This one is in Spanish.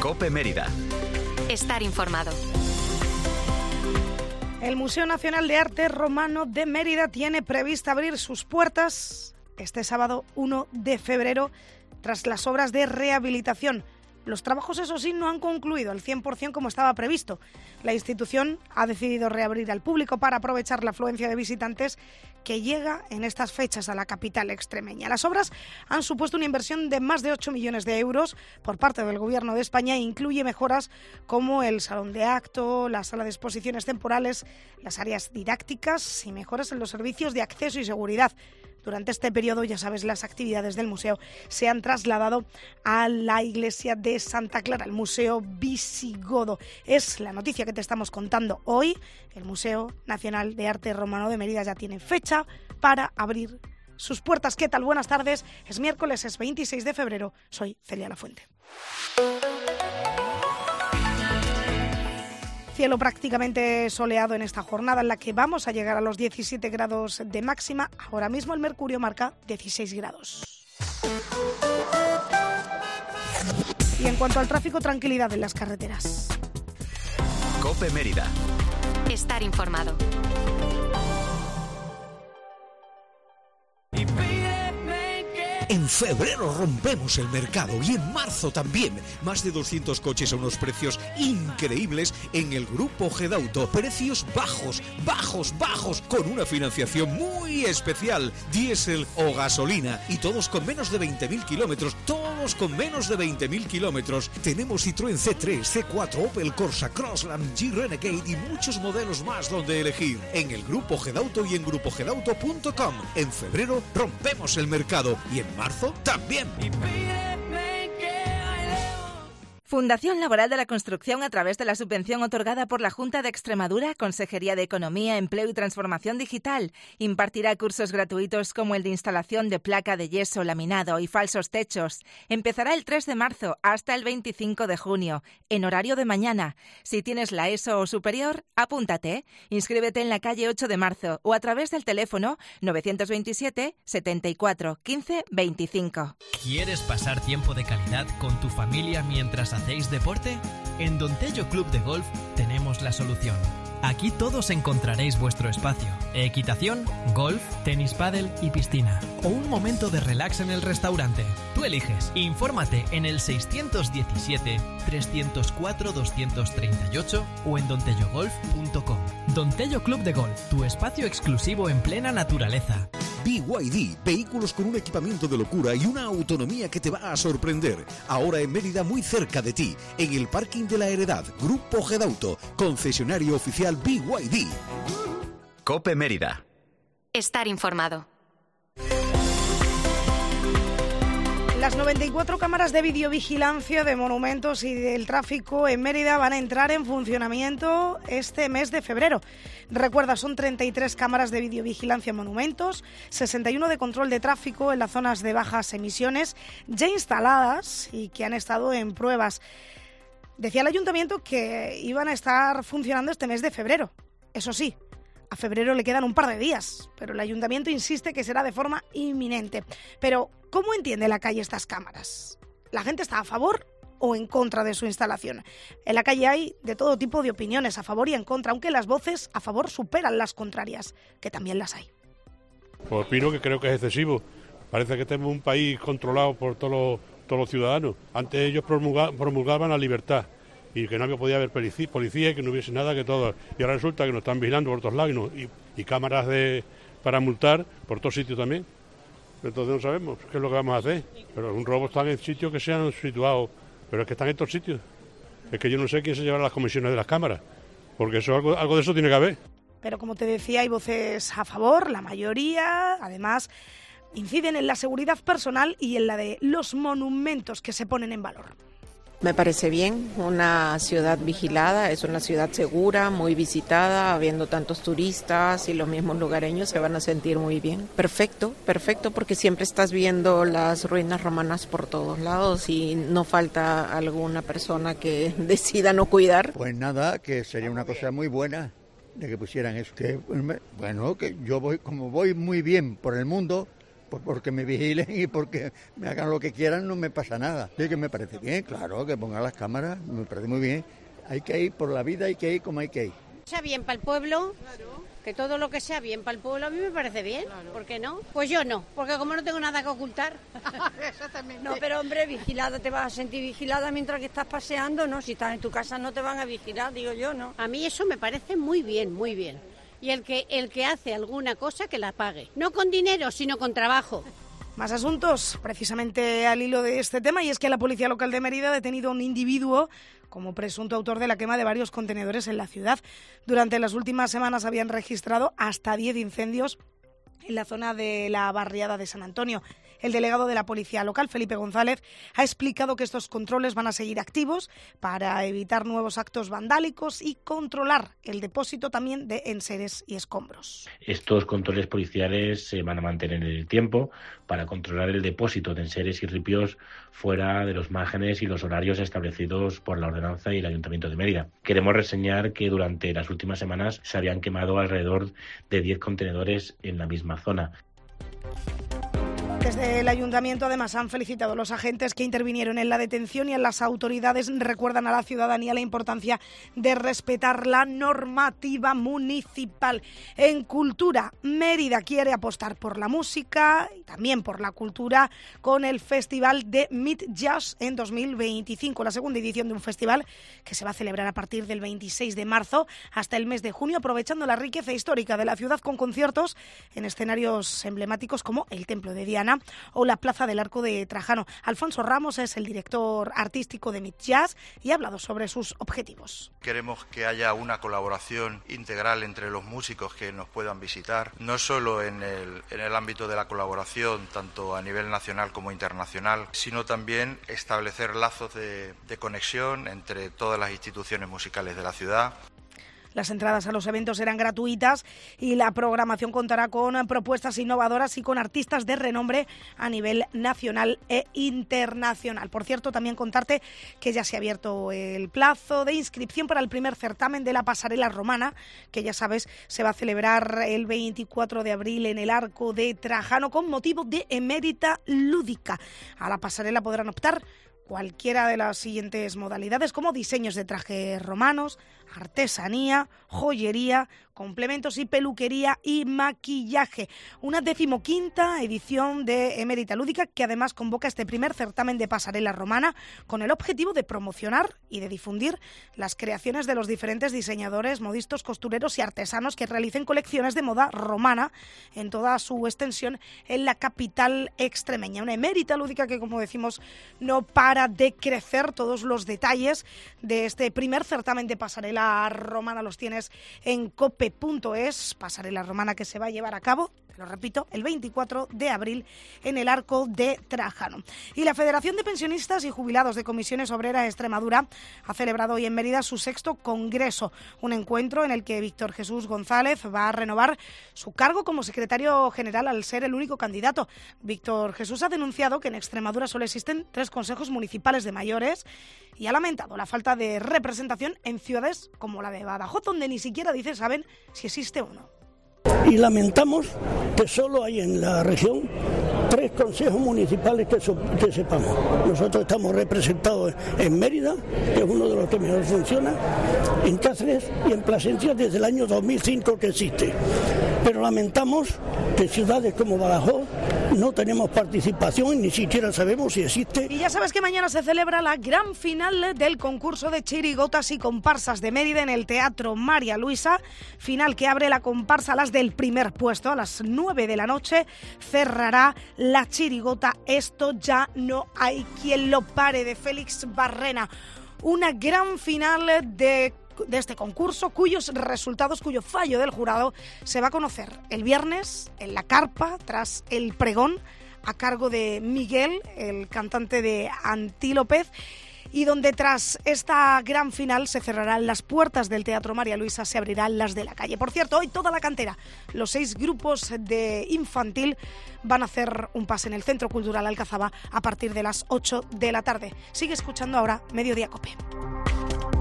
COPE Mérida. Estar informado. El Museo Nacional de Arte Romano de Mérida tiene prevista abrir sus puertas este sábado 1 de febrero tras las obras de rehabilitación. Los trabajos, eso sí, no han concluido al 100% como estaba previsto. La institución ha decidido reabrir al público para aprovechar la afluencia de visitantes que llega en estas fechas a la capital extremeña. Las obras han supuesto una inversión de más de 8 millones de euros por parte del Gobierno de España e incluye mejoras como el salón de acto, la sala de exposiciones temporales, las áreas didácticas y mejoras en los servicios de acceso y seguridad. Durante este periodo, ya sabes, las actividades del museo se han trasladado a la iglesia de Santa Clara, el Museo Visigodo. Es la noticia que te estamos contando hoy. El Museo Nacional de Arte Romano de Mérida ya tiene fecha para abrir sus puertas. ¿Qué tal? Buenas tardes. Es miércoles, es 26 de febrero. Soy Celia Lafuente. Cielo prácticamente soleado en esta jornada en la que vamos a llegar a los 17 grados de máxima. Ahora mismo el mercurio marca 16 grados. Y en cuanto al tráfico, tranquilidad en las carreteras. COPE Mérida. Estar informado. En febrero rompemos el mercado y en marzo también. Más de 200 coches a unos precios increíbles en el Grupo Gedauto. Precios bajos, con una financiación muy especial. Diésel o gasolina y todos con menos de 20.000 kilómetros. Tenemos Citroën C3, C4, Opel Corsa, Crossland, G-Renegade y muchos modelos más donde elegir. En el Grupo Gedauto y en grupogedauto.com. En febrero rompemos el mercado y en marzo también. Fundación Laboral de la Construcción, a través de la subvención otorgada por la Junta de Extremadura, Consejería de Economía, Empleo y Transformación Digital, impartirá cursos gratuitos como el de instalación de placa de yeso, laminado y falsos techos. Empezará el 3 de marzo hasta el 25 de junio, en horario de mañana. Si tienes la ESO o superior, apúntate. Inscríbete en la calle 8 de marzo o a través del teléfono 927 74 15 25. ¿Quieres pasar tiempo de calidad con tu familia mientras hacéis deporte? En Don Tello Club de Golf tenemos la solución. Aquí todos encontraréis vuestro espacio. Equitación, golf, tenis pádel y piscina. O un momento de relax en el restaurante. Tú eliges. Infórmate en el 617-304-238 o en dontellogolf.com. Don Tello Club de Golf, tu espacio exclusivo en plena naturaleza. BYD, vehículos con un equipamiento de locura y una autonomía que te va a sorprender. Ahora en Mérida, muy cerca de ti, en el parking de la Heredad. Grupo Gedauto, concesionario oficial BYD. COPE Mérida. Estar informado. Las 94 cámaras de videovigilancia de monumentos y del tráfico en Mérida van a entrar en funcionamiento este mes de febrero. Recuerda, son 33 cámaras de videovigilancia en monumentos, 61 de control de tráfico en las zonas de bajas emisiones, ya instaladas y que han estado en pruebas. Decía el ayuntamiento que iban a estar funcionando este mes de febrero. Eso sí, a febrero le quedan un par de días, pero el ayuntamiento insiste que será de forma inminente. Pero, ¿cómo entiende la calle estas cámaras? ¿La gente está a favor o en contra de su instalación? En la calle hay de todo tipo de opiniones, a favor y en contra, aunque las voces a favor superan las contrarias, que también las hay. Pues opino que creo que es excesivo. Parece que tenemos un país controlado por todos los ciudadanos. Antes ellos promulgaban la libertad y que no podía haber policía y que no hubiese nada, que todo. Y ahora resulta que nos están vigilando por todos lados y cámaras para multar por todos sitios también. Entonces no sabemos qué es lo que vamos a hacer. Pero un robo están en sitios que se han situado, pero es que están en todos sitios. Es que yo no sé quién se llevará las comisiones de las cámaras, porque eso algo de eso tiene que haber. Pero como te decía, hay voces a favor, la mayoría, además, inciden en la seguridad personal y en la de los monumentos que se ponen en valor. Me parece bien, una ciudad vigilada, es una ciudad segura, muy visitada, habiendo tantos turistas y los mismos lugareños se van a sentir muy bien. Perfecto, porque siempre estás viendo las ruinas romanas por todos lados y no falta alguna persona que decida no cuidar. Pues nada, que sería una cosa muy buena de que pusieran eso. Que yo voy muy bien por el mundo, Pues porque me vigilen y porque me hagan lo que quieran no me pasa nada. Sí, que me parece bien, claro, que pongan las cámaras, me parece muy bien. Hay que ir por la vida, hay que ir como hay que ir. Sea bien para el pueblo, que todo lo que sea bien para el pueblo a mí me parece bien, ¿por qué no? Pues yo no, porque como no tengo nada que ocultar. No, pero hombre, vigilada, te vas a sentir vigilada mientras que estás paseando, ¿no? Si estás en tu casa no te van a vigilar, digo yo, ¿no? A mí eso me parece muy bien, muy bien. Y el que hace alguna cosa que la pague, no con dinero, sino con trabajo. Más asuntos, precisamente al hilo de este tema, y es que la Policía Local de Mérida ha detenido a un individuo como presunto autor de la quema de varios contenedores en la ciudad. Durante las últimas semanas habían registrado hasta 10 incendios en la zona de la barriada de San Antonio. El delegado de la Policía Local, Felipe González, ha explicado que estos controles van a seguir activos para evitar nuevos actos vandálicos y controlar el depósito también de enseres y escombros. Estos controles policiales se van a mantener en el tiempo para controlar el depósito de enseres y ripios fuera de los márgenes y los horarios establecidos por la ordenanza y el Ayuntamiento de Mérida. Queremos reseñar que durante las últimas semanas se habían quemado alrededor de 10 contenedores en la misma zona. Desde el Ayuntamiento, además, han felicitado a los agentes que intervinieron en la detención y a las autoridades recuerdan a la ciudadanía la importancia de respetar la normativa municipal. En cultura, Mérida quiere apostar por la música y también por la cultura con el Festival de Meet Jazz en 2025, la segunda edición de un festival que se va a celebrar a partir del 26 de marzo hasta el mes de junio, aprovechando la riqueza histórica de la ciudad con conciertos en escenarios emblemáticos como el Templo de Diana o la Plaza del Arco de Trajano. Alfonso Ramos es el director artístico de Meet Jazz y ha hablado sobre sus objetivos. Queremos que haya una colaboración integral entre los músicos que nos puedan visitar, no solo en el ámbito de la colaboración, tanto a nivel nacional como internacional, sino también establecer lazos de conexión entre todas las instituciones musicales de la ciudad. Las entradas a los eventos serán gratuitas y la programación contará con propuestas innovadoras y con artistas de renombre a nivel nacional e internacional. Por cierto, también contarte que ya se ha abierto el plazo de inscripción para el primer certamen de la Pasarela Romana, que ya sabes se va a celebrar el 24 de abril en el Arco de Trajano con motivo de Emérita Lúdica. A la pasarela podrán optar cualquiera de las siguientes modalidades, como diseños de trajes romanos, artesanía, joyería, complementos y peluquería y maquillaje. Una 15ª edición de Emérita Lúdica que además convoca este primer certamen de pasarela romana con el objetivo de promocionar y de difundir las creaciones de los diferentes diseñadores, modistas, costureros y artesanos que realicen colecciones de moda romana en toda su extensión en la capital extremeña. Una Emérita Lúdica que, como decimos, no para de crecer. Todos los detalles de este primer certamen de pasarela romana los tienes en cope.es, pasarela romana que se va a llevar a cabo, lo repito, el 24 de abril en el Arco de Trajano. Y la Federación de Pensionistas y Jubilados de Comisiones Obreras de Extremadura ha celebrado hoy en Mérida su 6º congreso, un encuentro en el que Víctor Jesús González va a renovar su cargo como secretario general al ser el único candidato. Víctor Jesús ha denunciado que en Extremadura solo existen 3 consejos municipales de mayores y ha lamentado la falta de representación en ciudades como la de Badajoz, donde ni siquiera saben si existe uno. Y lamentamos que solo hay en la región 3 consejos municipales que sepamos. Nosotros estamos representados en Mérida, que es uno de los que mejor funciona, en Cáceres y en Plasencia desde el año 2005 que existe. Pero lamentamos que ciudades como Badajoz no tenemos participación, ni siquiera sabemos si existe. Y ya sabes que mañana se celebra la gran final del concurso de chirigotas y comparsas de Mérida en el Teatro María Luisa, final que abre la comparsa a las del primer puesto. A las 9 de la noche cerrará la chirigota Esto ya no hay quien lo pare, de Félix Barrena. Una gran final de este concurso, cuyos resultados, cuyo fallo del jurado se va a conocer el viernes en la carpa tras el pregón a cargo de Miguel, el cantante de Antílopez, y donde tras esta gran final se cerrarán las puertas del Teatro María Luisa, se abrirán las de la calle. Por cierto, hoy toda la cantera, los 6 grupos de infantil van a hacer un pase en el Centro Cultural Alcazaba a partir de las 8 de la tarde. Sigue escuchando ahora Mediodía Cope.